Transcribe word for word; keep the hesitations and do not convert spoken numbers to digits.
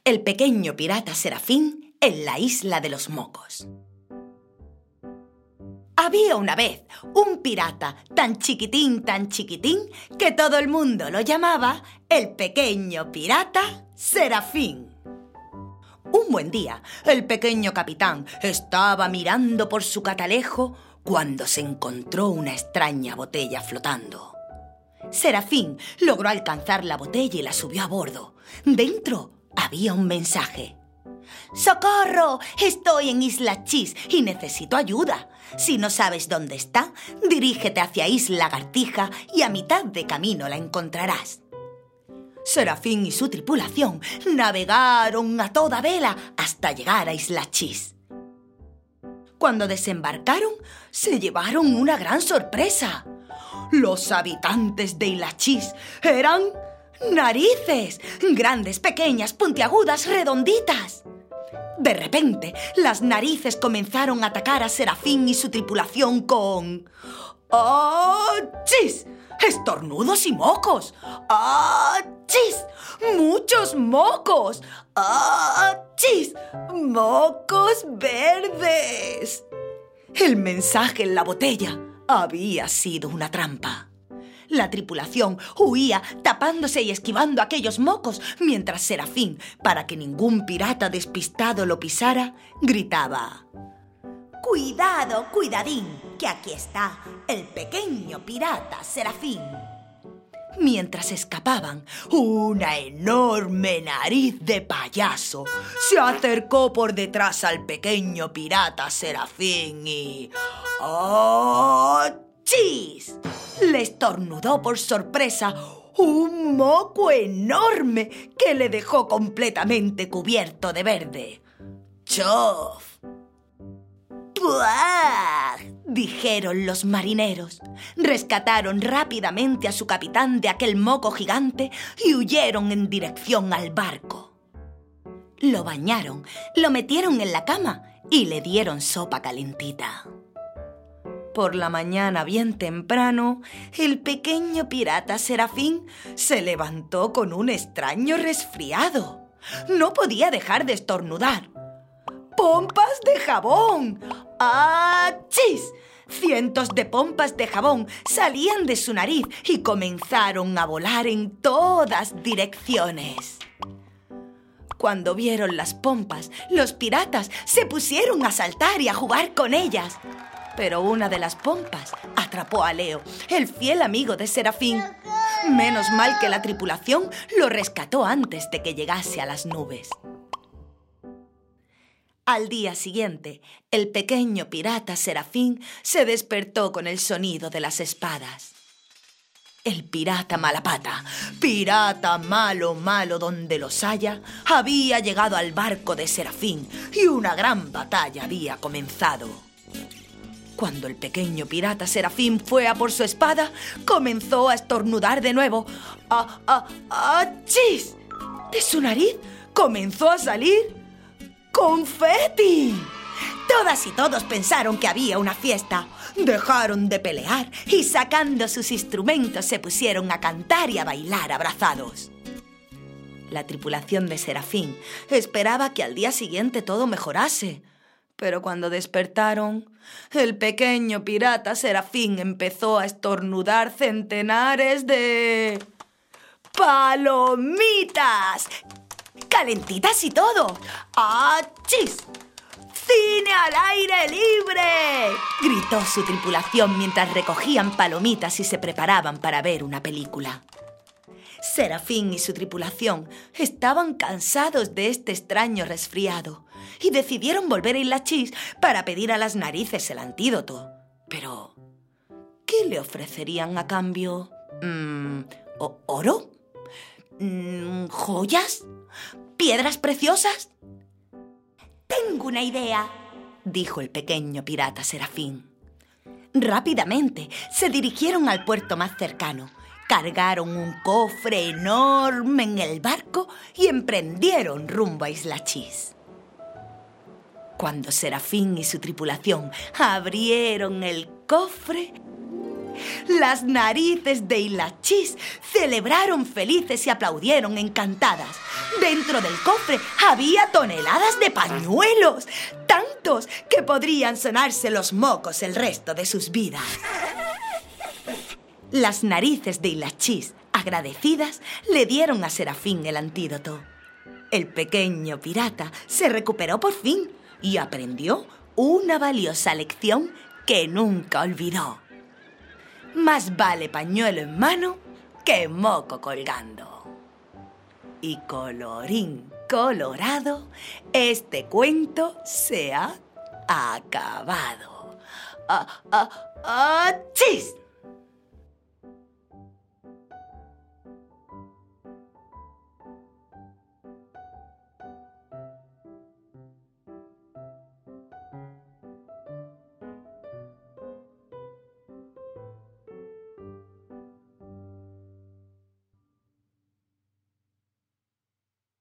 El pequeño pirata Serafín en la isla de los mocos. Había una vez un pirata tan chiquitín, tan chiquitín, que todo el mundo lo llamaba el pequeño pirata Serafín. Un buen día, el pequeño capitán estaba mirando por su catalejo cuando se encontró una extraña botella flotando. Serafín logró alcanzar la botella y la subió a bordo. Dentro había un mensaje. ¡Socorro! Estoy en Isla Chis y necesito ayuda. Si no sabes dónde está, dirígete hacia Isla Lagartija y a mitad de camino la encontrarás. Serafín y su tripulación navegaron a toda vela hasta llegar a Isla Chis. Cuando desembarcaron, se llevaron una gran sorpresa. Los habitantes de Isla Chis eran narices, grandes, pequeñas, puntiagudas, redonditas. De repente, las narices comenzaron a atacar a Serafín y su tripulación con ¡achis! ¡Estornudos y mocos! ¡Achis! ¡Muchos mocos! ¡Achis! ¡Mocos verdes! El mensaje en la botella había sido una trampa. La tripulación huía tapándose y esquivando aquellos mocos, mientras Serafín, para que ningún pirata despistado lo pisara, gritaba: ¡Cuidado, cuidadín, que aquí está el pequeño pirata Serafín! Mientras escapaban, una enorme nariz de payaso se acercó por detrás al pequeño pirata Serafín y ¡achis! Le estornudó por sorpresa un moco enorme que le dejó completamente cubierto de verde. ¡Chof! ¡Puah! Dijeron los marineros. Rescataron rápidamente a su capitán de aquel moco gigante y huyeron en dirección al barco. Lo bañaron, lo metieron en la cama y le dieron sopa calentita. Por la mañana bien temprano, el pequeño pirata Serafín se levantó con un extraño resfriado. No podía dejar de estornudar. ¡Pompas de jabón! ¡Achis! Cientos de pompas de jabón salían de su nariz y comenzaron a volar en todas direcciones. Cuando vieron las pompas, los piratas se pusieron a saltar y a jugar con ellas. Pero una de las pompas atrapó a Leo, el fiel amigo de Serafín. Menos mal que la tripulación lo rescató antes de que llegase a las nubes. Al día siguiente, el pequeño pirata Serafín se despertó con el sonido de las espadas. El pirata Malapata, pirata malo, malo donde los haya, había llegado al barco de Serafín y una gran batalla había comenzado. Cuando el pequeño pirata Serafín fue a por su espada, comenzó a estornudar de nuevo. ¡Ah, ah, achis! De su nariz comenzó a salir ¡confeti! Todas y todos pensaron que había una fiesta. Dejaron de pelear y sacando sus instrumentos se pusieron a cantar y a bailar abrazados. La tripulación de Serafín esperaba que al día siguiente todo mejorase. Pero cuando despertaron, el pequeño pirata Serafín empezó a estornudar centenares de palomitas, calentitas y todo. ¡Achis! ¡Cine al aire libre!, gritó su tripulación mientras recogían palomitas y se preparaban para ver una película. Serafín y su tripulación estaban cansados de este extraño resfriado y decidieron volver a Isla Chis para pedir a las narices el antídoto. Pero, ¿qué le ofrecerían a cambio? Mm, ¿Oro? Mm, ¿Joyas? ¿Piedras preciosas? «Tengo una idea», dijo el pequeño pirata Serafín. Rápidamente se dirigieron al puerto más cercano, cargaron un cofre enorme en el barco y emprendieron rumbo a Isla Chis. Cuando Serafín y su tripulación abrieron el cofre, las narices de Ilachís celebraron felices y aplaudieron encantadas. Dentro del cofre había toneladas de pañuelos, tantos que podrían sonarse los mocos el resto de sus vidas. Las narices de Ilachís, agradecidas, le dieron a Serafín el antídoto. El pequeño pirata se recuperó por fin y aprendió una valiosa lección que nunca olvidó. Más vale pañuelo en mano que moco colgando. Y colorín colorado, este cuento se ha acabado. ¡Ah, ah, ah, chis!